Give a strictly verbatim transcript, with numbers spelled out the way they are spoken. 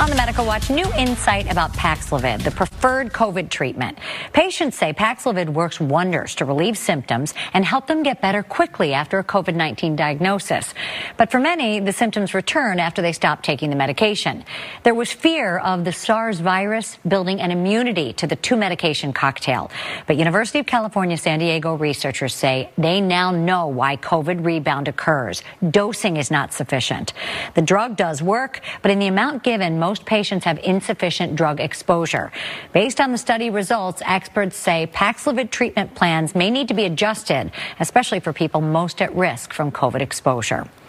On the Medical Watch, new insight about Paxlovid, the preferred COVID treatment. Patients say Paxlovid works wonders to relieve symptoms and help them get better quickly after a COVID nineteen diagnosis. But for many, the symptoms return after they stop taking the medication. There was fear of the SARS virus building an immunity to the two-medication cocktail. But University of California, San Diego researchers say they now know why COVID rebound occurs. Dosing is not sufficient. The drug does work, but in the amount given, most Most patients have insufficient drug exposure. Based on the study results, experts say Paxlovid treatment plans may need to be adjusted, especially for people most at risk from COVID exposure.